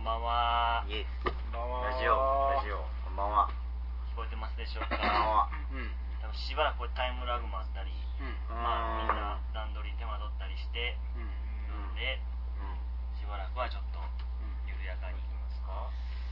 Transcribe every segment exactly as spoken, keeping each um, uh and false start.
んばんは。 イエス。 こんばんは。 ラジオ、ラジオ、こんばんは。 聞こえてますでしょうか。 こんばんは。 うん。 多分しばらくこれタイムラグもあったり、 うん。 まあみんな段取り手間取ったりして、 うん。 なので、うん、しばらくはちょっと緩やかにいきますか。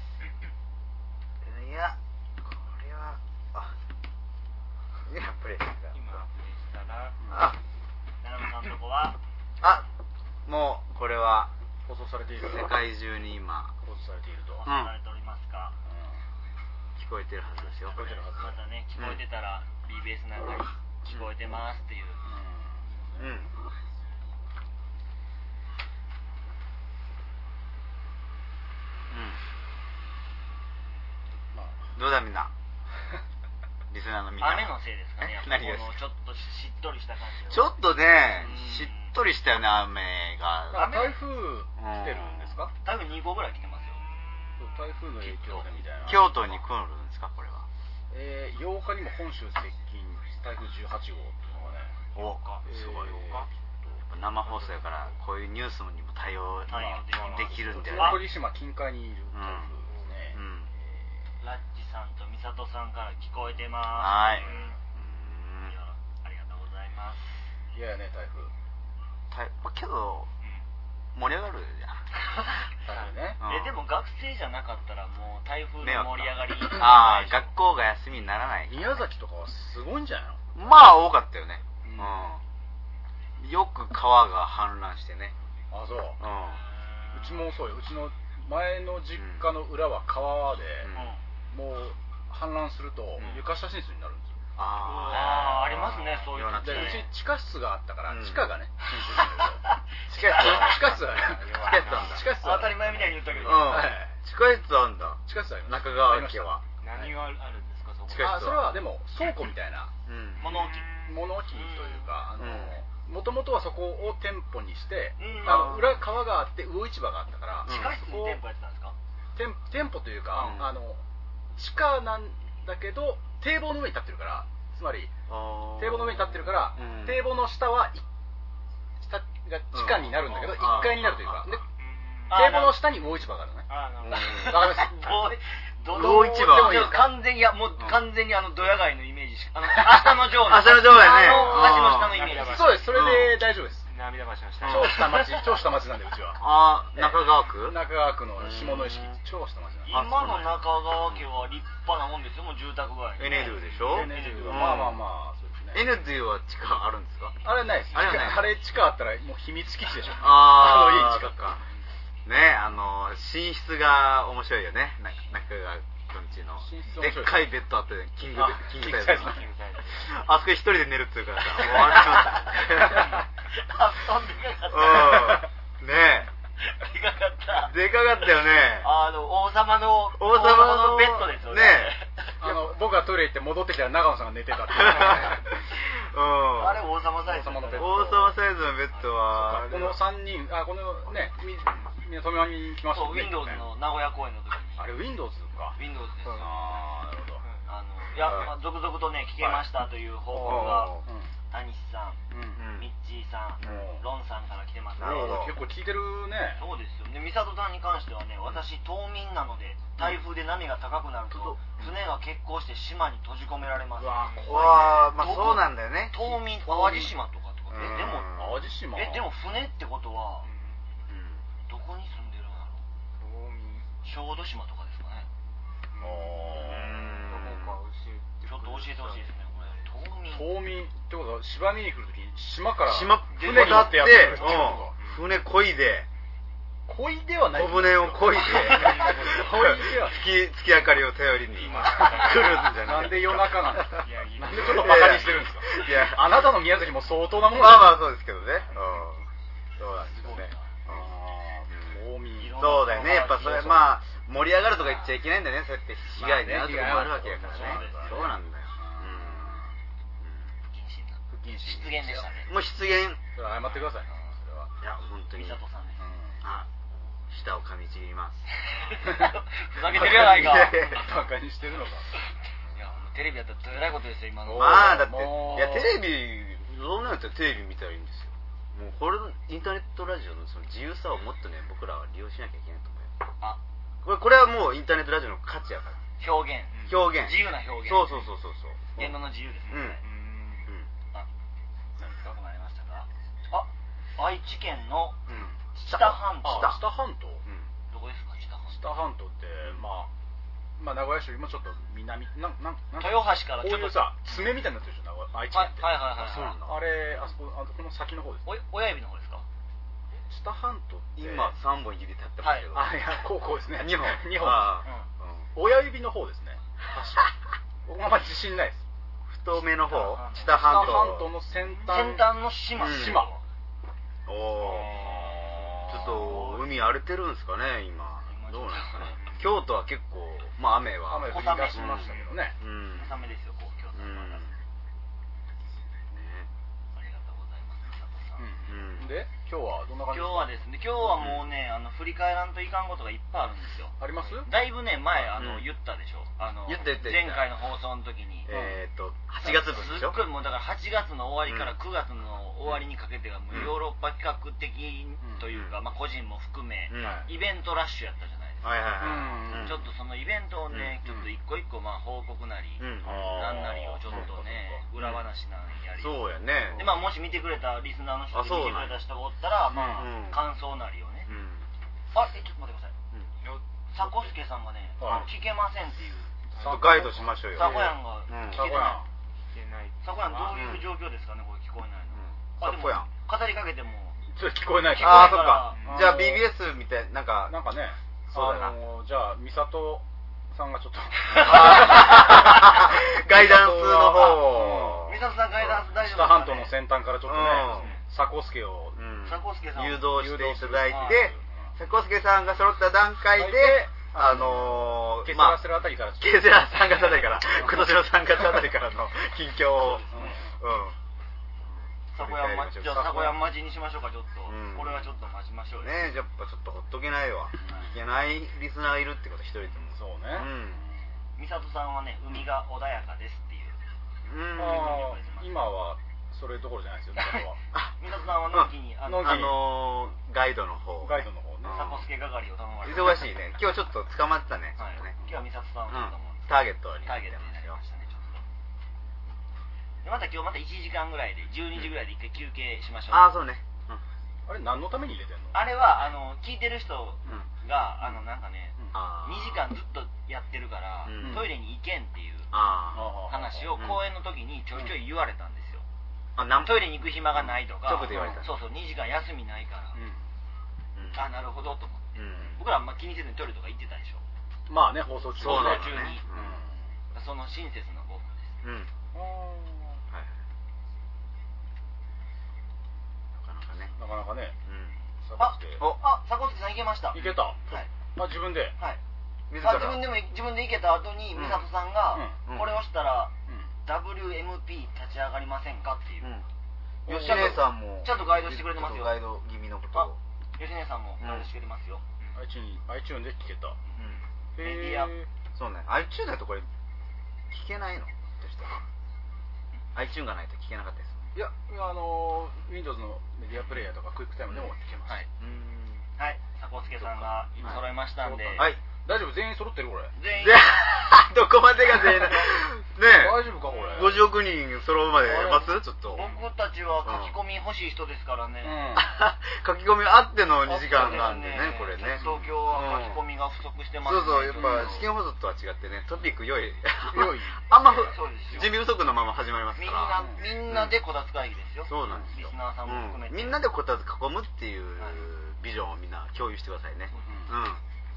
いや、これは、あ、いや、プレイした。 今プレイしたら、 あ、 奈良さんのとこは、 あ、もうこれは放送されている。 世界中に今放送されていると。 放送されておりますか。 聞こえてるはずですよ。 聞こえてるはず。 またね、聞こえてたら、ビービーエス なんかに聞こえてますっていう。 うん。うん。 まあ、 どうだみんな。リスナーのみんな。 雨のせいですかね。やっぱ何がこのちょっとしっとりした感じ。 ちょっとねうん、 しっとりしたよね、雨が。 なんか台風来てるんですか？ 台風にこぐらい来てますよ。 台風の影響でみたいな。 京都に来るんですか、これは。 えー、ようかにも本州接近、台風じゅうはちごうっていうのがね。 お、すごい。生放送やからこういうニュースにも対応できるんだよね。 鳥島近海にいる台風ですね。 うん。 ラッチさんとミサトさんから聞こえてます。 はい。 いや、ありがとうございます。 いやね、台風。 台けど、盛り上がるじゃん。 台風ね。 え、でも学生じゃなかったらもう台風の盛り上がり。 ああ、学校が休みにならない。 宮崎とかはすごいんじゃないの？ まあ多かったよね。うん。よく川が氾濫してね。 あ、そう。 うん。 うちもそうよ。うちの前の実家の裏は川で、もう氾濫すると床下浸水になるんですよ。 ああ、ありますね、そういうの。 で、うち地下室があったから、地下がね、浸水するん地下室地下室はね、 地下室なんだ。 地下室は当たり前みたいに言ったけど。 地下室あんだ。 地下室あります。 中川家は。 何があるんですか、そこ。 あ、それはでも倉庫みたいな物置。 物置というか、あの、もともとはそこを店舗にして、 うん、 あの裏川があって魚市場があったから、 地下室に店舗やってたんですか？ 店店舗というか、うん、あの地下なんだけど堤防の上に立ってるから、つまり堤防の上に立ってるから、うん、堤防の下は下が地下になるんだけど、うん、いっかいになるというか、で堤防の下に魚市場があるのね。 ああ、なるほど。 わかります？ 魚市場でも完全に、いや、もう完全にあのドヤ街のイメージしか、あの明日の城の明日の城やね。 橋の下のイメージ。 そうです、それで大丈夫です。 涙橋の下。 超下町、超下町なんでうちは。 ああ、中川区？ 中川区の下野石、超下町なんで。 今の中川家は立派なもんですよ、もう住宅街。 エネドゥでしょ？ エネドゥはまあまあまあ、そうですね。 エネドゥは地下あるんですか？ あれないです。あれあれ地下あったらもう秘密基地でしょ。 ああ、 あの家地下か。ね、あの寝室が面白いよね。中川くんちのでっかいベッドあってキングキングサイズ。あそこ一人で寝るっていうからさ、もう笑ってました。 遊んでかかった。 うん。ねえ。でかかった。 でかかったよね。 あの王様の王様のベッドですよね。 ね。 あの僕がトイレ行って戻ってきたら長野さんが寝てたって。うん。 あれ王様サイズのベッド。 王様サイズのベッドはこの三人、あこのねみみんな富山に来ましたね。 そう Windows の名古屋公演の時に。 あれ Windows か。 Windows です。 ああなるほど。 あのいや続々とね聞けましたという報告が谷さん、ミッチーさん、ロンさんから来てますね。 なるほど。結構聞いてるね。 そうですよ。でミサトさんに関してはね、私島民なので台風で波が高くなると船が欠航して島に閉じ込められます。 うわ怖いね。まあそうなんだよね。 島民淡路島とかとか。えでも淡路島。 えでも船ってことはどこに住んでるんだろう。小豆島とかですかね。 ああ。ちょっと教えてほしいですね。これ島民。 島民ってことは芝見に来るとき島から島船に乗ってやってる。 船こいで。 こいではない。 小舟をこいで。 こいでは月月明かりを頼りに来るんじゃない。 なんで夜中なんですか。なんでちょっとバカにしてるんですか。 いやあなたの宮崎も相当なもん。 まあまあそうですけどね。そうなんですよね。そうだよね。やっぱそれまあ盛り上がるとか言っちゃいけないんだね。そうやって被害に遭うとこもあるわけだからね。そうなんだよ。 不謹慎な失言でしたね。 もう失言。 それ謝ってください。それは。 いや本当に。 美里さんです。 あ、舌を噛みちぎります。 ふざけてるやないか。 バカにしてるのか。 いやテレビやったらどえらいことですよ今の。 まあだっていやテレビそんなんやったらテレビ見たらいいんですよ。 もうこれインターネットラジオのその自由さをもっとね僕らは利用しなきゃいけないと思うよ。あ、これこれはもうインターネットラジオの価値やから。 表現表現自由な表現。 そうそうそうそうそう。 言論の自由ですね。うん。うん。あ、何ですか？わかりましたか？あ、愛知県の知多半島。 知多半島。 どこですか？知多半島。 知多半島ってまあ。まあ、名古屋市よりもちょっと南なんなんなん豊橋からちょっとこういうさ爪みたいになってるでしょ愛知県って。 はいはいはいはい。 そうなんだ。あれあそこあこの先の方です。 お親指の方ですか？ 知多半島って今三本指立ってますけど。 あいやこうこうですね。 二本二本。親指の方ですね。確か。僕あんまり自信ないです。 太めの方。知多半島。 知多半島の先端。 先端の島。 島。 おお。ちょっと海荒れてるんですかね今。どうなんですかね。京都は結構まあ雨は雨降り出しましたけどね。 うん。小雨ですよ、こう京都はまだ。ね。ありがとうございます。佐藤さん。 うん。で、今日はどんな感じですか？ 今日はですね、今日はもうね、あの振り返らんといかんことがいっぱいあるんですよ。 あります？ だいぶね前あの言ったでしょ。あの言った言った前回の放送の時に。 えっとはちがつぶんでしょ。 すっごいもうだからはちがつの終わりからくがつの終わりにかけてがもうヨーロッパ企画的というか、まあ個人も含めイベントラッシュやったじゃないですか。 はいはいはい。 ちょっとそのイベントをね、ちょっと一個一個まあ報告なりなんなりをちょっとね裏話なんやり。 そうやね。 でまあもし見てくれたリスナーの人で見てくれた人がおったらまあ感想なりをね。あえちょっと待ってください。佐古助さんがね聞けませんっていう。 ガイドしましょうよ。 佐古やんが聞けてない。佐古やんどういう状況ですかねこれ聞こえないの。 佐古やん。 語りかけてもちょっと聞こえない。 ああそっか。じゃあ ビービーエス みたいなんかなんかね。そうだな。じゃあ美里さんがちょっとガイダンスの方。 美里さんガイダンス大丈夫ですかね。知多半島の先端からちょっとね佐古助を佐古助さん誘導していただいて佐古助さんが揃った段階で。あのー、 ケセラセラあたりからケセラさんがつあたりから今年のさんがつあたりからの近況をうん佐古山町じゃあ佐古山町にしましょうかちょっと、うん、これはちょっと待ちましょうよね。やっぱちょっとほっとけないわいけないリスナーいるってこと一人でもそうね美里さんはね海が穏やかですっていううんあ今はそれどころじゃないですよ美里は美里さんはのんきにあのー、ガイドの方ガイドの方佐古助係を頼まれて忙しいね今日ちょっと捕まってたねはい今日は美里さんはちょっともうターゲットにターゲットになりましたねちょっとでまた今日またいちじかんぐらいでじゅうにじぐらいで一回休憩しましょう。 ああそうねあれ何のために入れてんの？ あれはあの聞いてる人があのなんかねにじかんずっとやってるからトイレに行けんっていう話を公演の時にちょいちょい言われたんですよ。トイレに行く暇がないとかそうそうにじかん休みないからあなるほどと思って僕らあんま気にせずにトイレとか行ってたでしょ。 まあね放送中放送中にその親切なごふんです。 なかなかね。 あ、あ、佐古助さん行けました。 行けた。はい。あ自分で。 はい。自分でも自分で行けた後に美里さんがこれをしたら ダブリューエムピー 立ち上がりませんかっていう。 吉根さんもちゃんとガイドしてくれてますよ。 ガイド気味のことを。 吉根さんもガイドしてくれてますよ。 iTunes で聞けた。 メディア。 そうね。iTunes だとこれ聞けないの？iTunes がないと聞けなかったです。 いや、あの Windows のメディアプレイヤーとかクイックタイムでも聞けます。 はい。はい。佐古助さんが今揃いましたんで。 はい。 大丈夫全員揃ってるこれ。 全員。 どこまでが全員ねえ。 大丈夫かこれ。 ごじゅうおくにん揃うまで待つちょっと。 僕たちは書き込み欲しい人ですからね。 書き込みあってのにじかんなんでねこれね。 東京は書き込みが不足してますね。 そうそうやっぱ試験放送とは違ってねトピック良い良い。 あんま準備不足のまま始まりますから。 みんなみんなでこたつ会議ですよ。 そうなんですよ。 リスナーさんも含めて。 みんなでこたつ囲むっていうビジョンをみんな共有してくださいね。うん。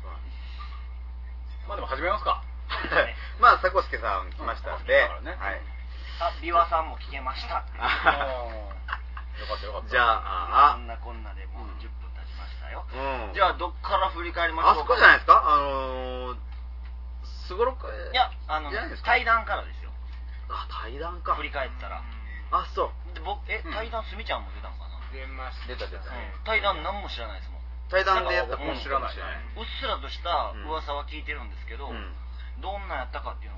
まあでも始めますか。 まあ佐古助さん来ましたんで、はい。 あ、琵琶さんも聞けました。よかったよかった。 じゃあ、 あ、こんなこんなでもうじゅっぷん経ちましたよ。じゃあどっから振り返りましょうか。 あそこじゃないですか。あのすごろく。 いやあの対談からですよ。 あ対談か。 振り返ったら。 あそう。 僕え対談すみちゃんも出たのかな。 出ました。 出た出た。 対談何も知らないですもん。 対談でやったかも知らない。 うっすらとした噂は聞いてるんですけど、どんなやったかっていうのをね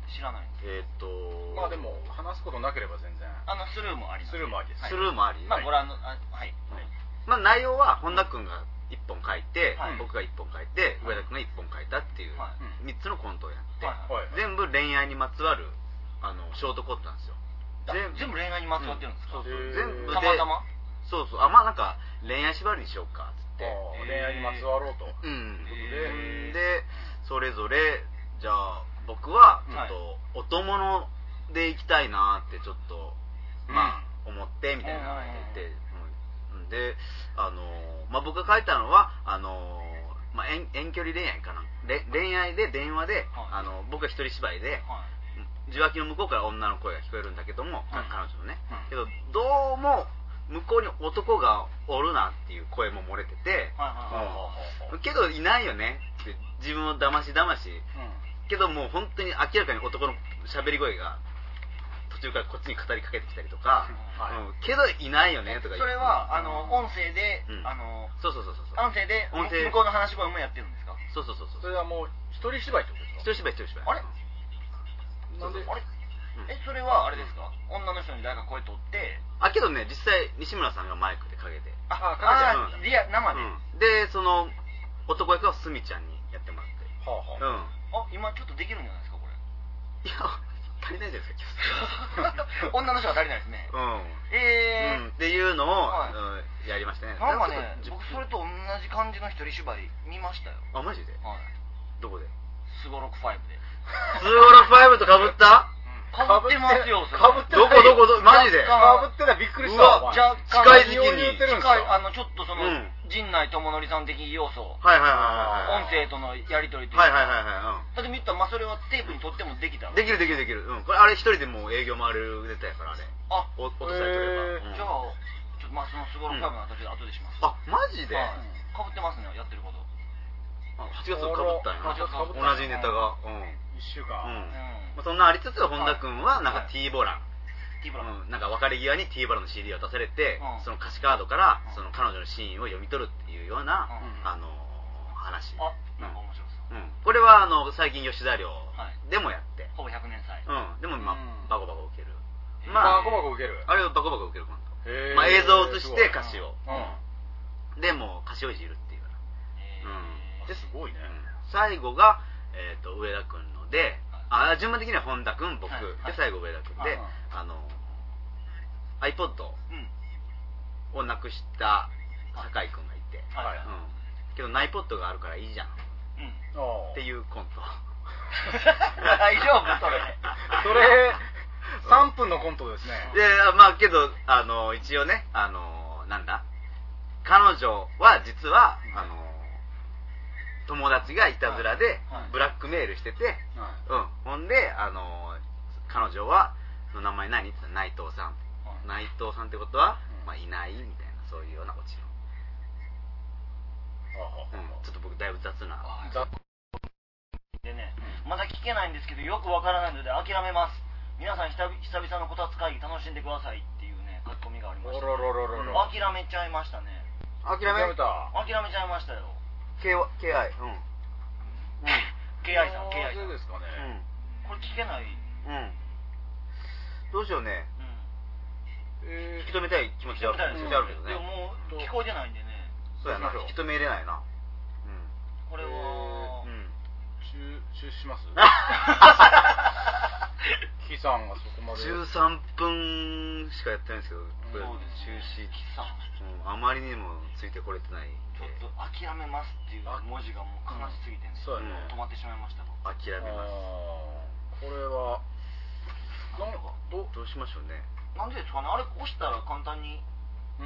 知らないんです。えーっとまあでも話すことなければ全然あのスルーもあります。 スルーもありです。 スルーもあり。 まあご覧のあはい。 まあ内容は本田君がいっぽん書いて、僕がいっぽん書いて、上田君がいっぽん書いたっていうみっつのコントをやって、全部恋愛にまつわるあのショートコントなんですよ。 全部恋愛にまつわってるんですか？ そうそう。全部でたまたま。 そうそう。あまあなんか恋愛縛りにしようかっつって。 恋愛にまつわろうと。 うん。でそれぞれじゃあ僕はちょっとお供ので行きたいなってちょっとまあ思ってみたいな言って。であのまあ僕が書いたのはあのまあ遠遠距離恋愛かな。恋愛で電話であの僕が一人芝居で。受話器の向こうから女の声が聞こえるんだけども、彼女のね、けどどうも向こうに男がおるなっていう声も漏れてて、けどいないよねって自分をだましだまし、けどもう本当に明らかに男の喋り声が途中からこっちに語りかけてきたりとか、けどいないよねとか言って。 それはあの音声で、あのそうそうそうそう音声で向こうの話し声もやってるんですか？ そうそうそうそう。 それはもう一人芝居ってことですか？ 一人芝居一人芝居。 あれ？なんであれ、うん、えそれはあれですか、うん、女の人に誰か声取ってあけどね実際西村さんがマイクでかけてああかけて、うん、リア生うん、でで、 その男役はすみちゃんにやってもらって、 はあはあ、うん、あ今ちょっとできるんじゃないですかこれ。 いや足りないじゃないですか女の人は足りないですね。 うんえー、 うん、っていうのを、はい、うん、やりましたね。 なんかね僕それと同じ感じの一人芝居見ましたよ。 あマジで？はい。どこで？ スゴロクファイブで。 スゴロクファイブとかぶった？ かぶってますよ。 かぶってどこどこどマジで？ かぶってたびっくりした。 うわ若干近い時期に近いあのちょっとその、うん、陣内智則さん的要素。 はいはいはいはい。 音声とのやり取りというか。はいはいはいはい。 だって見たらまあそれはテープに取ってもできた。 できるできるできる。うん。これあれ一人でもう営業回れるネタやからあれ。あ、音さえ取れば。 じゃあちょっとまあそのスゴロクファイブの後で後でします。 あマジで？ かぶってますねやってること。 はちがつかぶったんやな。同じネタが。うん。 いっしゅうかん。 うん。そんなありつつ本田君はなんか T ボラン。 T ボラン。 なんか別れ際に T ボランの シーディー を出されて、その歌詞カードからその彼女のシーンを読み取るっていうようなあの話。 あ、なんか面白そう。 うん。これはあの最近吉田寮でもやって。 ほぼひゃくねん祭。 うん。でもまあバコバコ受ける。 まあバコバコ受ける。 あれをバコバコ受けるコント。まあ映像を映して歌詞を。でも歌詞をいじるっていう。 うん。ですごいね。 最後が、えー、と上田君ので、あ順番的には本田君僕、はいはい、で最後上田君で、あの iPod をなくした酒井君がいて、はいはいうん、けどナイポッドがあるからいいじゃん、うん、っていうコント。 大丈夫それそれさんぷんのコントですね。 でまあけどあの一応ねあのなんだ彼女は実はあの友達がいたずらでブラックメールしてて、はいうん、ほんであの彼女はの名前何って言ったら内藤さん、はい、内藤さんってことは、まあ、いないみたいなそういうようなオチを、うん、ちょっと僕だいぶ雑なでね、まだ聞けないんですけどよくわからないので諦めます。皆さん久々のこたつ会議楽しんでくださいっていうね書き込みがありました、ね、諦めちゃいましたね。 諦めた諦めちゃいましたよ。 K は ケーアイ うん、うん、 ケーアイ さん ケーアイ さんですかね、 うん、これ聞けない、 うん、どうしようね、うんえー、引き止めたい気持ちあるけどね。 でももう聞こえてないんでね。 そうやな引き止めれないな、うん、 これは、 えー、うん中中止しますキさんがそこまでじゅうさんぷんしかやってないんですけどこれ中止キさん、 うん、あまりにもついてこれてないちょっと諦めますっていう文字がもう悲しすぎてね、 そうやね止まってしまいました。 諦めます。 これはなんか ど, どうしましょうね。 なんでですかね。あれ押したら簡単に、うん、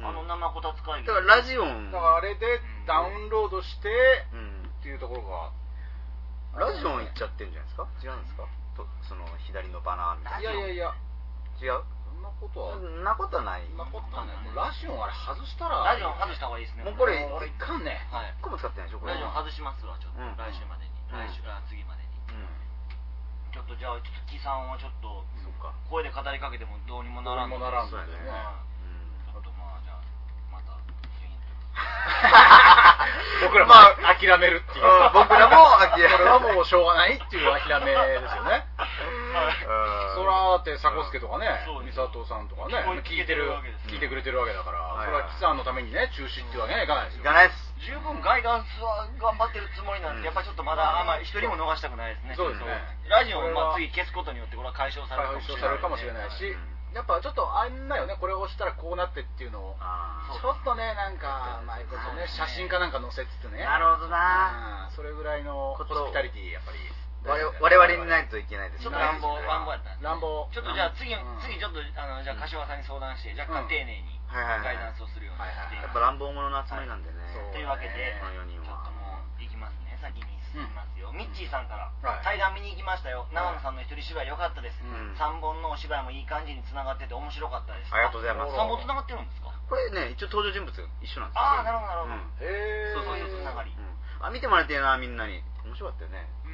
あの生こたつ会議だからラジオンだからあれでダウンロードして、うん、っていうところがラジオンいっちゃってんじゃないですか。違うんですかとその左のバナーみたいな。 いやいやいや違うそんなことはそんなことはない。 そんなことはない。もうラジオンあれ外したらラジオン外した方がいいですね。 もうこれ俺いかんね。 はい。いっこも使ってないでしょこれ。 ラジオン外しますわちょっと、うん、来週までに、うん、来週あ次までに、うん、ちょっとじゃあちょっと木さんはちょっと声で語りかけてもどうにもならんので。 どうにもならんのでね。 ちょっとまあじゃあまた僕らも諦めるっていう、 僕らも諦める。 これはもうしょうがないっていう諦めですよね。 そらって佐古助とかね美里さんとかね聞いてる聞いてくれてるわけだから、それはキさんのためにね中止っていうわけにはいかないですよ。 いかないです。 十分ガイダンスは頑張ってるつもりなんで、やっぱりちょっとまだあんまり一人も逃したくないですね。 そうですね。 ラジオをまあ次消すことによってこれは解消されるかもしれないし、やっぱちょっとあんなよね、これを押したらこうなってっていうのをちょっとね、なんかうまいことね、写真かなんか載せつつね。 なるほどな。 それぐらいのホスピタリティやっぱり我々にないといけないです。 ちょっと乱暴乱暴やったんです。 乱暴。 ちょっとじゃあ次次ちょっとあのじゃあ柏さんに相談して若干丁寧にガイダンスをするようにして。 やっぱ乱暴者の集まりなんでね。 というわけでこのよにんは。 ちょっともう行きますね。先に進みますよ。ミッチーさんから対談見に行きましたよ。長野さんの一人芝居良かったです。三本のお芝居もいい感じに繋がってて面白かったです。 ありがとうございます。 三本繋がってるんですか？ これね一応登場人物一緒なんですよ。 ああなるほどなるほど。 へえ。 そういう繋がり。 あ見てもらいたいなみんなに。面白かったよね。 うん。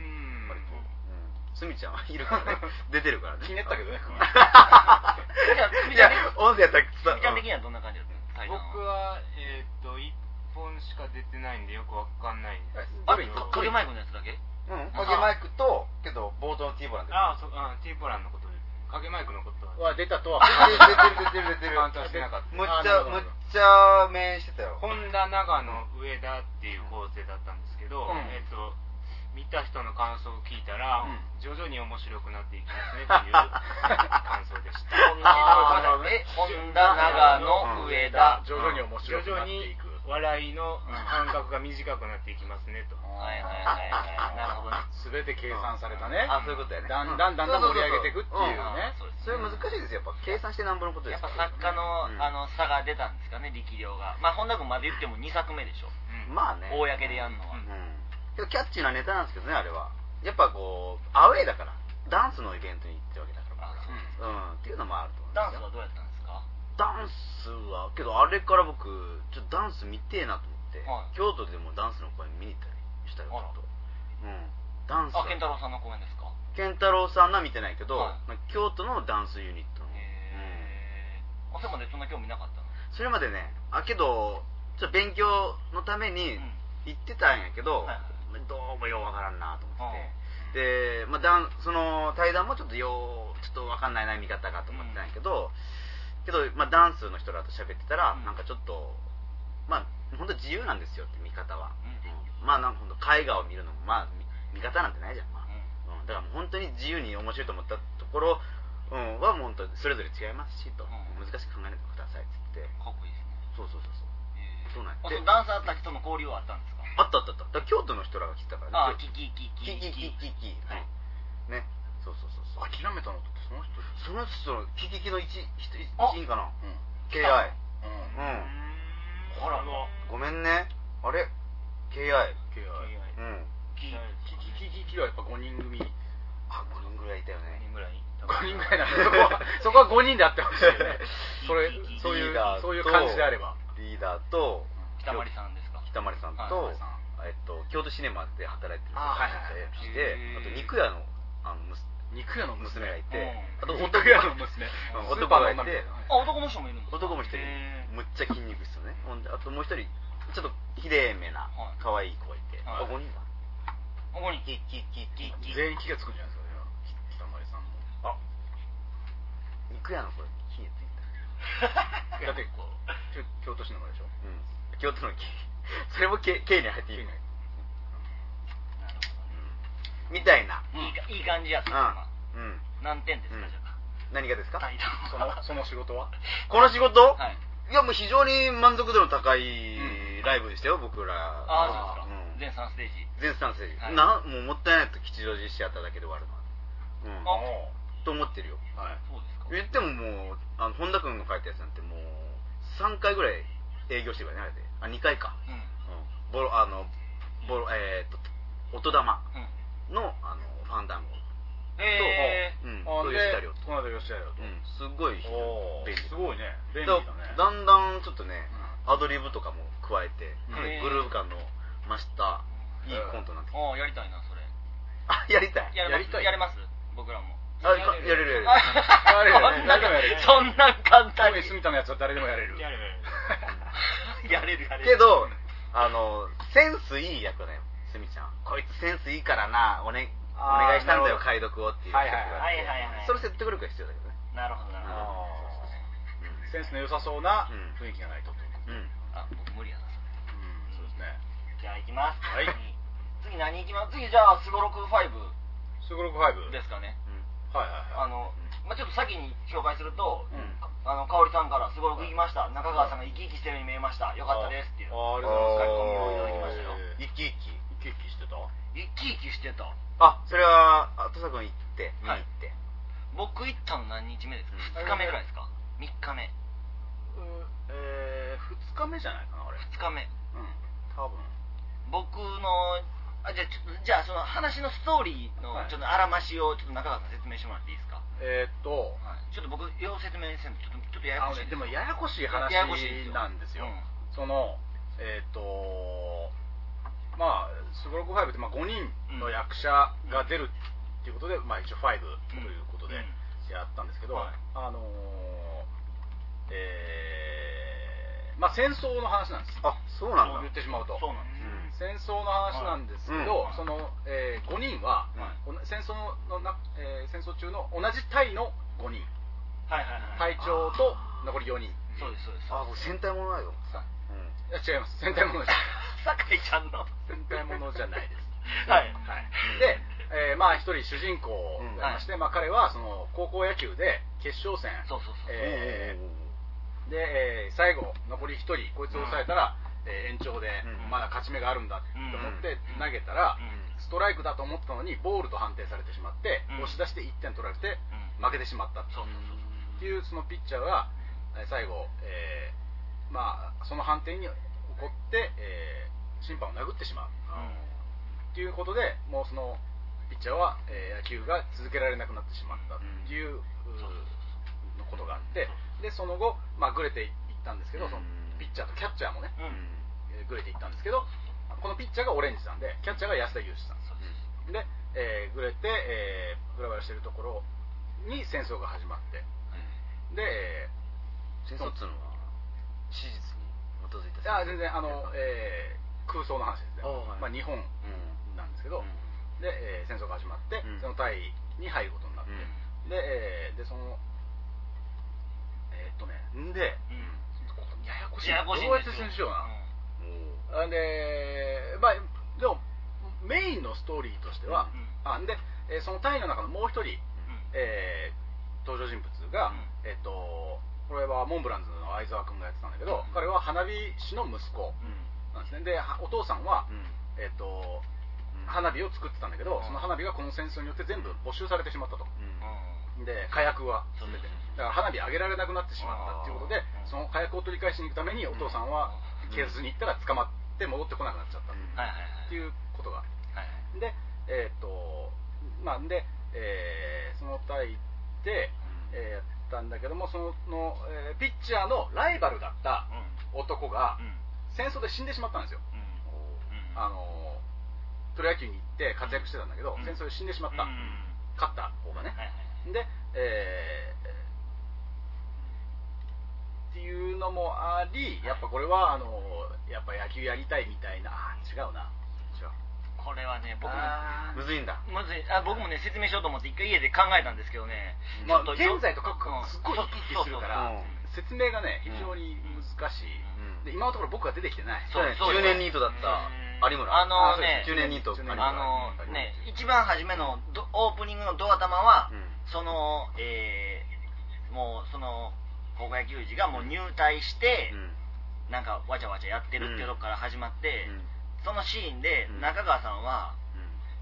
割と。すみちゃんはいるからね。出てるからね。 気になったけどね。 じゃあすみちゃん音声やったらすみちゃん的にはどんな感じだったの？ 僕はえっと一本しか出てないんでよくわかんないんです。 あれ影マイクのやつだけ？ うん影マイクとけど冒頭の T ボランで。 ああそうあ T ボランのことで影マイクのことは出たとは出てる出てる出てる。 反対してなかった。 むっちゃむっちゃ面してたよ。 本田長野上田っていう構成だったんですけど、えっと見た人の感想を聞いたら、うん、徐々に面白くなっていきますねっていう感想でした。 本田長野上田徐々に面白くなっていく。 笑いの間隔が短くなっていきますねと。 はいはいはいはい。なるほどね。 すべて計算されたね。 あそういうことやね。 だんだんだんだん盛り上げていくっていうね。 それ難しいですよ。やっぱ計算してなんぼのことです。 やっぱ作家のあの差が出たんですかね力量が。まあ本田君まで言ってもにさくめでしょ。 まあね。 公でやるのは。 キャッチーなネタなんですけどねあれは。やっぱこうアウェーだからダンスのイベントに行ってるわけだから。うんっていうのもあると思う。 ダンスはどうやったんですか？ ダンスはけどあれから僕ちょっとダンス見てえなと思って、はい、京都でもダンスの公演見に行ったりしたよちょっと。うんダンス。 あ健太郎さんの公演ですか？ 健太郎さんは見てないけど、はい、京都のダンスユニットの。 へえ。あそれまでそんな興味なかったの？ それまでねあけどちょっと勉強のために行ってたんやけど、うんはいどうもようわからんなと思ってて、で、まあ、だんその対談もちょっとようちょっとわかんないな見方かと思ってたんやけど、うん、けど、まあ、ダンスの人らと喋ってたら、うん、なんかちょっとまあ本当自由なんですよって見方は、うんうん、まあなんか本当絵画を見るのもまあ見方なんてないじゃん、まあうん、だからもう本当に自由に面白いと思ったところ、うん、はもう本当それぞれ違いますしと、うん、難しく考えないでくださいって言ってかっこいいですね。 そうそうそうそうそうなんでダンサーたちとの交流はあったんですか？ あったあったあった。だ京都の人らが来てたからね。ああ、キキキキキキキキキ。はい。ね。そうそうそうそう。 諦めたのってその人その人のキキキの一一員かな。うん。ケーアイ。うん。 あらごめんね。あれ ケーアイ。 ケーアイ。 うん。 キキキキキはやっぱごにん組。 あごにんぐらいいたよね。 ごにんぐらい。 ごにんぐらいなんでそこはそこはごにんであってほしいよね。それそういうそういう感じであれば。 リーダーと北森さんですか？ 北森さんと、えっと、京都シネマで働いてる人がいて、あと肉屋のあの肉屋の娘がいて、 あと男屋の娘男がいて、 あ男の人もいるんですか？ 男も一人むっちゃ筋肉質ね。ほんであともう一人ちょっと綺麗めな可愛い子がいて、あごにんだ。 あごにんキキキキキ全員気がつくんじゃないですか？北森さんも。 あ肉屋のこれ火がついた。 だってこう京都シネマでしょ？ うん。京都の木それも K, K に入っている、うん、みたいな、 いい, いい感じやった、うん、何点ですか、うん、じゃあ何がですか？ そのその仕事はこの仕事、 はい、 いやもう非常に満足度の高いライブでしたよ、うん、僕ら。 ああそうですか、うん、全さんステージ全さんステージ、はい、なもうもったいないと吉祥寺シアターだけで終わるの、うん、あと思ってるよ、 はい、そうですか。 言ってももうあの本田君の書いたやつなんてもうさんかいぐらい営業してるからねあれで。あにかいか、うんうん、ボロあのボロえー、っと音玉の、うん、あのファンダンゴと、 えー、 うん、と吉田亮と、 この間吉田亮と、 うん、すごい便利。 すごいね、便利だね。 だんだんちょっとね、うん、アドリブとかも加えて、かなりグルーヴ感の増したいいコントになってきて、 ああやりたいなそれ。 あやりたい。 やりたい。やれます？僕らも。 あやれるやれる。 やれる。誰でもやれる。 そんな簡単に。 住田のやつは誰でもやれる。 やれる。やれるやれる。 けどあのセンスいい役だよ、すみちゃん。こいつセンスいいからな、おねお願いしたんだよ解読をっていうはいはいはいはい。 それ説得力が必要だけどね。 なるほどなるほど。 センスの良さそうな雰囲気がないと。 あ、僕無理やなそれ。 そうですね。 じゃあ行きます。 はい。 次何行きます？次じゃあスゴロクファイブ。 スゴロクファイブですかね。 はいはいはい。 あのまあちょっと先に紹介すると、あの香織さんからスゴロク行きました。中川さんが生き生きしてるように見えました。よかったですっていう。 あありがとうございます。 書き込みをいただきましたよ。 生き生き生き生きしてた？ 生き生きしてた。 あ、それは土佐君行って見に行って。 僕行ったの何日目ですか？ふつかめぐらいですか？みっかめ。 えー、ふつかめじゃないかなあれ。 ふつかめ。 うん。多分。 僕のあじゃあちょっとじゃあその話のストーリーのちょっとあらましをちょっと中川さん説明してもらっていいですか？ えーっと、 はい、ちょっと僕よう説明せんとちょっとちょっとややこしい。 でもややこしい話なんですよ。そのえーっとまあスゴロクファイブってまあごにんの役者が出るっていうことで、うん、まあ一応ファイブということでやったんですけど、うんうん、あのー、えー、まあ戦争の話なんです。 あ、そうなんだ。 言ってしまうと。 そうなんです。 戦争の話なんですけど、はい、その、えー、ごにんは、はい、戦争のな、えー、戦争中の同じ隊のごにん、 はいはいはい、 隊長と残りよにん。 そうですそうです。 あ、僕戦隊ものだよ。 いや違います。戦隊ものじゃない。 酒井ちゃんの戦隊ものじゃないです。 はいはい。で、えー、まあ一人主人公がいまして、うん、まあ彼はその高校野球で決勝戦、 そうそうそう。 えー、で、えー、最後残りひとりこいつを抑えたら。うんえー、延長でまだ勝ち目があるんだと思って投げたらストライクだと思ったのにボールと判定されてしまって押し出していってん取られて負けてしまったっていうそのピッチャーが最後、えー、まあその判定に怒って、えー、審判を殴ってしまうっていうことでもうそのピッチャーは、えー、野球が続けられなくなってしまったっていうのことがあってでその後、まあ、グレていったんですけどそのピッチャーとキャッチャーもね、うんえー、グレていったんですけどこのピッチャーがオレンジさんでキャッチャーが安田祐志さんで、えー、グレて、えー、グラグラしてるところに戦争が始まって、うん、で、えー、戦争っていうのは史実に基づいたあ全然あの、えー、空想の話ですね、はいまあ、日本なんですけど、うん、で、えー、戦争が始まって、うん、その隊に入ることになって、うん、で、えー、でそのえー、っとねんで、うんややこしいな。どうやって説明しような。うん、で、まあ、でも、メインのストーリーとしては、うん、あで、えー、その隊の中のもう一人、うんえー、登場人物が、うん、えっ、ー、と、これはモンブランズの相沢君がやってたんだけど、うん、彼は花火師の息子なんですね。で、お父さんは、うん、えっ、ー、と、花火を作ってたんだけど、その花火がこの戦争によって全部没収されてしまったと。うん、で、火薬は全て。だから花火上げられなくなってしまったっていうことでその火薬を取り返しに行くためにお父さんは警察に行ったら捕まって戻ってこなくなっちゃったっていうことがでえっとまあで、えー、その隊で、えー、やったんだけどもそのの、えー、ピッチャーのライバルだった男が戦争で死んでしまったんですよあのプロ野球に行って活躍してたんだけど戦争で死んでしまった勝った方がねで、えーっていうのもあり、やっぱこれはあのやっぱ野球やりたいみたいな、あ違うな、違う。 これはね、僕もむずいんだ。 むずい。あ僕もね説明しようと思って一回家で考えたんですけどね。 まあ現在と書くかすっごい生き生きするから説明がね非常に難しい。で今のところ僕は出てきてない。 そう中年ニートだった有村。 あのね中年ニート。 あのね一番初めのオープニングのドア玉はそのえもうその高校野球児がもう入隊して、うん、なんかわちゃわちゃやってるっていうとこから始まって、うん、そのシーンで中川さんは、うん、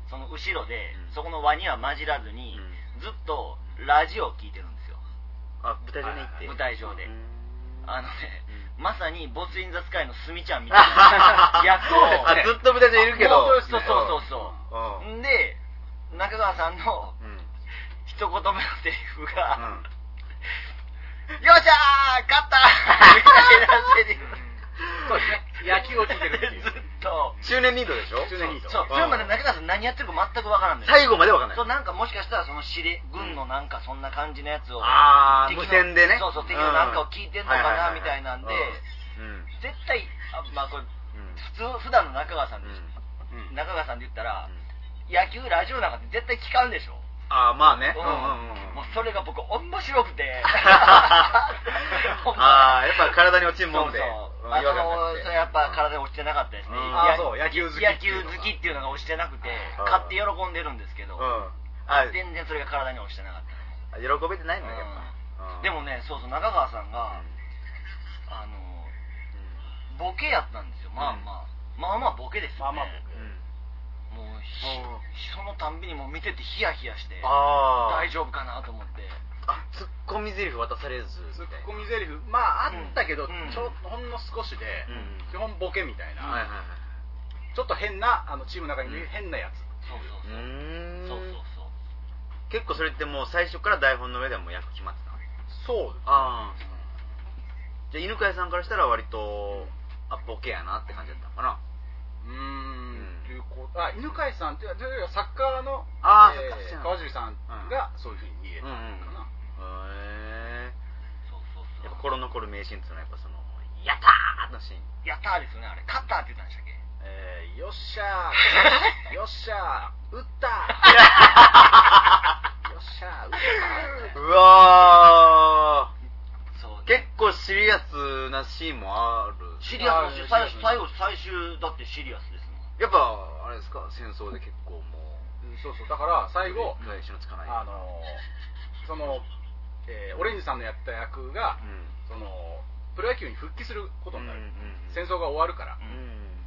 その後ろで、うん、そこの輪には混じらずに、うん、ずっとラジオを聞いてるんですよ。 あ舞台上に行って舞台上で、あのね、まさにボス・イン・ザ・スカイのスミちゃんみたいな役をあずっと舞台上いるけどそうそうそうそうで中川さんの一言目のセリフが、うんよっしゃー勝ったーみたいなセリフそうですね野球を聞いてるっていうずっと中年ニートでしょ中年ニートそうそれまで中川さん何やってるか全く分からんねん最後まで分からないそうなんかもしかしたらその司令軍のなんかそんな感じのやつをああ無線でねそうそう敵のなんかを聞いてんのかなみたいなんで絶対あまあこれ普通普段の中川さんで中川さんで言ったら野球ラジオなんかって絶対聞かんでしょ。 ああまあね、 うんうんうん、もうそれが僕面白くてああやっぱ体に落ちるもんで、 そうそう、あのそれやっぱ体に落ちてなかったですね、うん、 あそう野球好き野球好きっていうのが落ちてなくて、勝って喜んでるんですけど、うん、あ全然それが体に落ちてなかった。 喜べてないのよやっぱ、 うん、でもね、そうそう、中川さんが、うん、あのボケやったんですよ。まあまあ、うん、まあまあボケですよね。まあまあボケ、うん、もうそのたんびにもう見ててヒヤヒヤして大丈夫かなと思って、 あツッコミ台詞渡されずツッコミ台詞まああったけど、うん、ちょほんの少しで、うん、基本ボケみたいな、うん、ちょっと変なあのチームの中にいる変なやつ、 そうそうそうそうそうそう、 結構それってもう最初から台本の上でも役決まってたの？ そうです、ね、 あじゃあ犬飼さんからしたら割とあボケやなって感じだったのかな。 うーんというこあ犬飼さんってサッカーのあ、 えー、川尻さんがそういうふうに見えたのかな。 へえ。そうそうそう。やっぱ心残る名シーンっていうのはやっぱそのやったーのシーン。 やったーですよねあれ。勝ったって言ったんでしたっけ？ えー、よっしゃーよっしゃー打ったーよっしゃー打ったー。 うわー。結構シリアスなシーンもある。 シリアス最後最終だってシリアスですもん。 やっぱあれですか戦争で結構もう、 うん、そうそうだから最後返しのつかないあのその、えー、オレンジさんのやった役が、うん、そのプロ野球に復帰することになる、うんうんうん、戦争が終わるから、うん、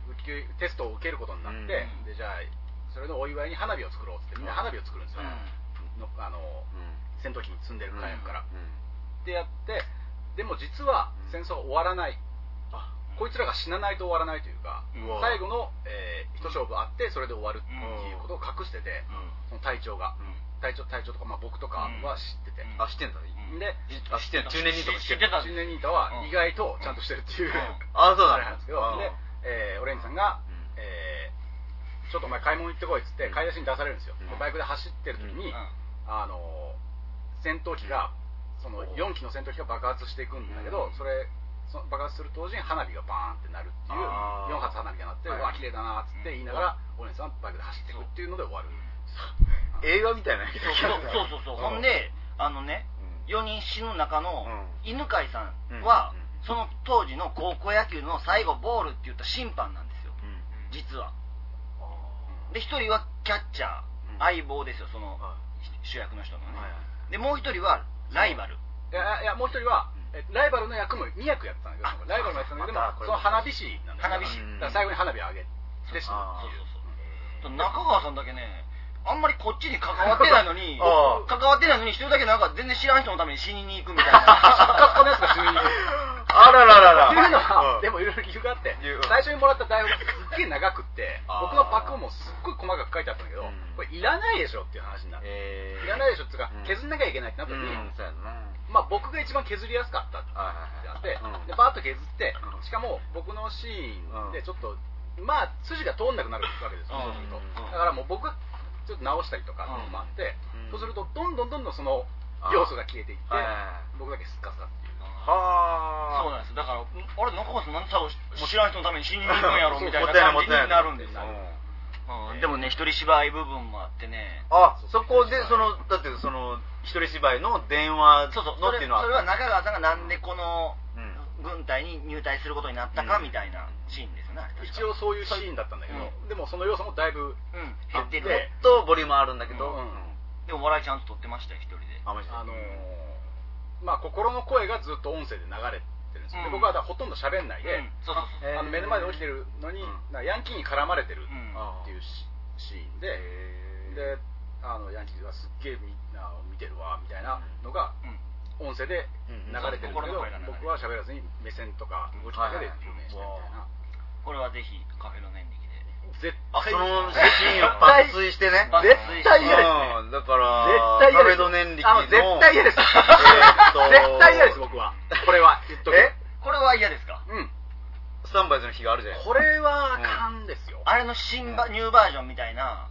復帰テストを受けることになって、うん、でじゃあそれのお祝いに花火を作ろうってみんな花火を作るんですよ、うん、のあの、うん、戦闘機に積んでる火薬から、うんうん、でやってでも実は戦争は終わらない、うん、あこいつらが死なないと終わらないというか、うん、最後の、えー、一勝負あってそれで終わるっていうことを隠してて、うん、その隊長が、うん、隊長隊長とか、まあ、僕とかは知ってて、 うん、あ知ってんだ、 であ知ってん中年忍者も知ってた中年忍者は意外とちゃんとしてるっていう、うん、 あそうなんですけど、で、えー、オレンジさんが、うんえー、ちょっとお前買い物行ってこいっつって買い出しに出されるんですよ、うん、バイクで走ってる時に、うん、あの戦闘機がそのよんきの戦闘機が爆発していくんだけど、それその爆発する当時に花火がバーンってなるっていうよん発花火が鳴って、はい、うわ綺麗だなっつって言いながら、うん、オレンジさんはバイクで走っていくっていうので終わる。 映画みたいなそうそうそうそうほんであのね、うん、よにん死ぬ中の犬飼さんは、うん、その当時の高校野球の最後ボールって言った審判なんですよ、うん、実は。でひとりはキャッチャー、うん、相棒ですよその主役の人のね、はい、でもうひとりはライバル。 いやいやもう一人は、うん、ライバルの役もに役やってたんだけど、ライバルのやつなんだけど、その花火師なんだよ。花火師。だから最後に花火をあげて死ぬっていう。 そうそうそう。中川さんだけね、あんまりこっちに関わってないのに、関わってないのに一人だけなんか全然知らん人のために死にに行くみたいな。 カッカのやつが死にに行く。 あらららら。 っていうのは、でもいろいろ理由があって、最初にもらった台本がすっげえ長くって、僕のパックもすっごい細かく書いてあったんだけど、これいらないでしょっていう話になって、いらないでしょっていうか、削んなきゃいけないってなった時に、まあ僕が一番削りやすかったってあって、でバーッと削って、しかも僕のシーンでちょっと、まあ筋が通んなくなるわけですよ、そうすると。だからもう僕がちょっと直したりとかもあって、そうするとどんどんどんどんその要素が消えていって、僕だけスッカスカっていう。 はあ。そうなんです。だから、あれ中川さんなんで最後知らん人のために死にに行くんやろみたいな感じになるんですよ。でもね一人芝居部分もあってね。 あ、そこでそのだってその一人芝居の電話のっていうのはそれは中川さんがなんでこの軍隊に入隊することになったかみたいなシーンですよね。 一応そういうシーンだったんだけど、でもその要素もだいぶ減ってて、 もっとボリュームあるんだけど、 でも笑いちゃんと撮ってましたよ一人で。 あのまあ心の声がずっと音声で流れてるんですよ。で僕はほとんど喋んないで、あの目の前で起きてるのにヤンキーに絡まれてるっていうシーンで、であのヤンキーがすっげえみんな見てるわみたいなのが音声で流れてるんだけど、僕は喋らずに目線とか動きだけで表現してみたいな。 これはぜひカフェの年力で絶対そのシーンを抜粋してね。 絶対嫌ですね。 だからカフェの年力の絶対嫌です。絶対嫌です僕は。これは言っとく。え？ これは嫌ですか？ うん。 スタンバイズの日があるじゃないですか。 これはあかんですよ。 あれの新バニューバージョンみたいな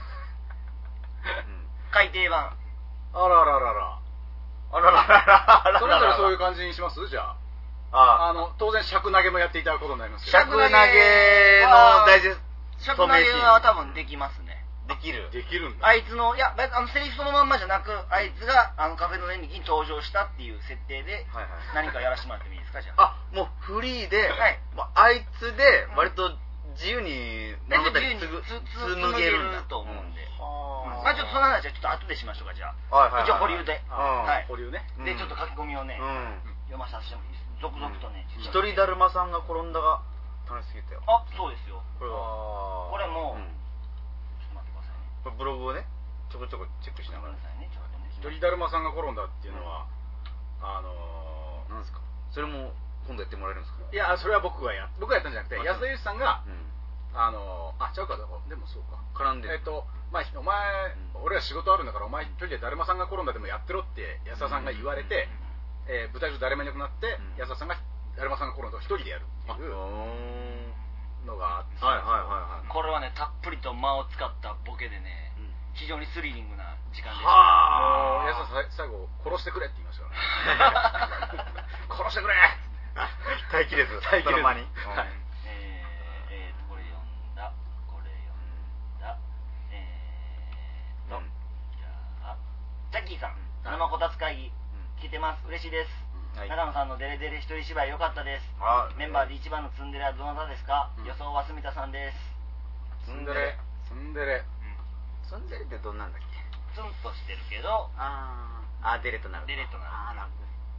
改訂版。 あらららら。 あらららら。 それぞれそういう感じにします？じゃあ。あの当然尺投げもやっていただくことになりますけど。 尺投げの大事。 尺投げは多分できますね。 できるできるんだ。 あいつのいやあのセリフそのまんまじゃなく、あいつがあのカフェの演劇に登場したっていう設定で何かやらせてもらってもいいですか？じゃああもうフリーで、はい、あいつで割と自由に物語紡げると思うんで、まあちょっとその話はちょっと後でしましょうか。じゃあ一応保留で、 保留ね。 でちょっと書き込みをね読まさせても続々とね。 一人だるまさんが転んだが楽しすぎたよ。 あ、そうですよ。 これはこれもちょっと待ってくださいね。 これブログをねちょこちょこチェックしながら。 一人だるまさんが転んだっていうのは、あのなんですか。それも今度やってもらえるんですか？ いやそれは僕がや僕がやったんじゃなくて安田祐さんがあのあちゃうかでもそうか絡んでえっとまあお前俺は仕事あるんだからお前一人でだるまさんが転んだでもやってろって安田さんが言われて、えー、舞台上誰もいなくなって安田さんがだるまさんが転んだを一人でやるっていうのがあって、 はいはいはいはい、 これはねたっぷりと間を使ったボケでね、うん、非常にスリリングな時間でした。 はあ安田さん最後殺してくれって言いましたからね殺してくれ待機列待機列間に、 はい、えー、えー、これ読んだこれ読んだえーと、うん、じゃあジャッキーさん生こたつ会議、うん、聞いてます嬉しいです、はい、長野さんのデレデレ一人芝居良かったです。メンバーで一番のツンデレはどなたですか？うん、予想は住田さんです。 ツンデレツンデレツンデレってどんなんだっけ？ ツンとしてるけどああデレとなるデレとなるあなる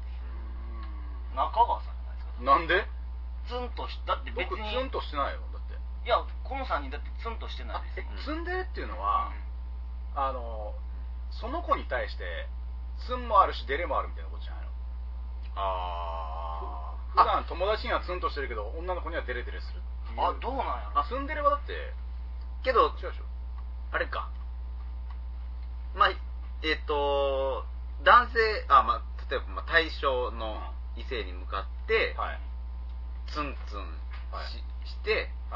中川さんじゃないですか？ なんで？ ツンとしだって別に僕ツンとしてないよだって。 いやこのさんにんだってツンとしてないです。 えツンデレっていうのは、うん、あのその子に対してツンもあるしデレもあるみたいなことじゃないの？ああ普段友達にはツンとしてるけど女の子にはデレデレするっていう。 あどうなんやろ。 あツンデレはだってけど違うでしょあれかまあえっ、ー、と男性あまあ例えば、まあ、対象の異性に向かって、はい、ツンツン し,、はい、して、はい、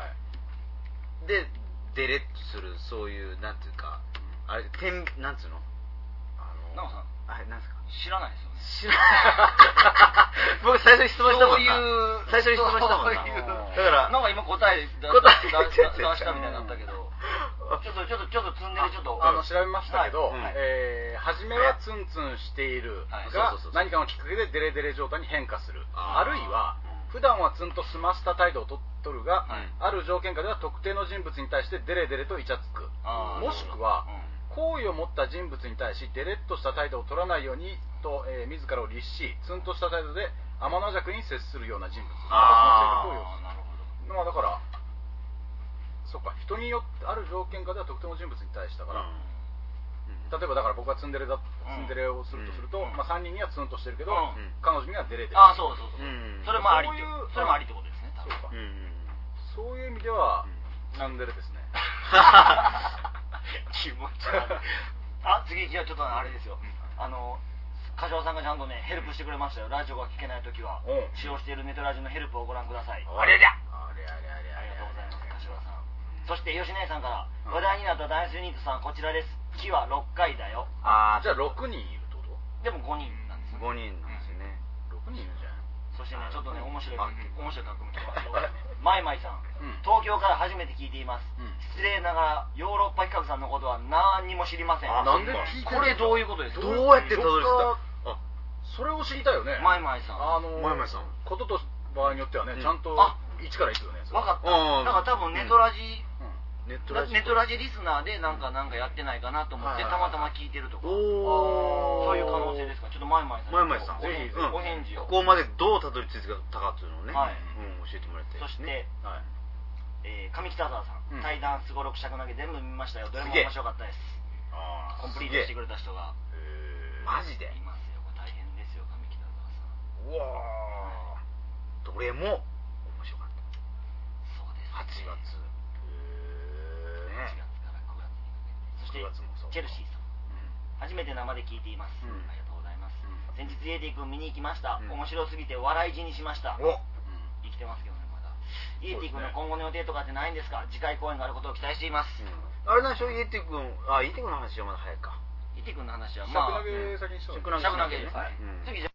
でデレッとするそういうなんていうか、うん、あれてんなんつうのあのなんかあれなんですか知らないですよね。 知らない僕最初に質問したもんな。 そういう最初に質問したもんな。だからなんか今答え出答え出したみたいになったけど、ちょっとちょっとちょっと積んでるちょっとあの調べましたけど、 はいえー、初めはツンツンしているが、はい、何かのきっかけでデレデレ状態に変化する。あるいは普段はツンと済ませた態度をと取るが、はい、ある条件下では特定の人物に対してデレデレとイチャつく。もしくは、うん好意を持った人物に対しデレッとした態度を取らないようにと、えー、自らを律しツンとした態度で天の弱に接するような人物。 ああなるほど。まあだからそっか人によってある条件下では特定の人物に対してだから、うん、例えばだから僕がツンデレだ、うん、ツンデレをするとすると、うんまあ、さんにんにはツンとしてるけど、うん、彼女にはデレデレ。 あそうそうそう、うん、それもありってそれもありってことですね。 そうか、うん、そういう意味では、ツンデレですね。 気持ち悪い。あ次じゃあちょっとあれですよ、あの柏さんがちゃんとねヘルプしてくれましたよ。ラジオが聞けないときは使用しているネトラジのヘルプをご覧ください。 あれりゃありがとうございます柏さん。そして吉姉さんから話題になったダンスユニットさんこちらです。木はろっかいだよ。 ああじゃあろくにんいるってこと？ でもごにんなんですよ。 ごにんなんですよね。 ろくにんいるじゃん。 そしてねちょっとね面白い面白い格好も来てますよ。マイマイさん、うん、東京から初めて聞いています、うん、失礼ながらヨーロッパ企画さんのことは何にも知りません。 あなんで聞いてる？ これどういうことですか？ どうやってたどり着いた？ あそれを知りたいよね。 マイマイさんあのマイマイさんことと場合によってはね、うん、ちゃんといちからいくよね。 分かった。だから多分ネトラジ、 うんネットラジネトラジリスナーでなんかなんかやってないかなと思って、たまたま聞いてるとか、そういう可能性ですか？ちょっとマイマイさん、 マイマイさんぜひお返事を、 ここまでどうたどり着いたかっていうのをね、 はいうん、教えてもらいたい。 そして、 ねはいえー、上北沢さん、うん、対談すごろく尺投げ全部見ましたよ。どれも面白かったです。 あコンプリートしてくれた人がマジでいますよ。これ大変ですよ上北沢さん。 うわ、はい、どれも面白かった。 そうです、ね、 はちがつはちがつからくがつにかけて。そしてチェルシーさん、うん、初めて生で聞いています、うん、ありがとうございます、うん、先日イエティ君見に行きました、うん、面白すぎて笑い死にしました。 お、うん、 生きてますけどねまだ。イエティ君の今後の予定とかってないんですか？次回公演があることを期待しています、うん、 あれなんでしょイエティ君、あイエティ君の話はまだ早いか。 イエティ君の話はまあ尺投げ先にしよう。 尺投げです、はい、うん、次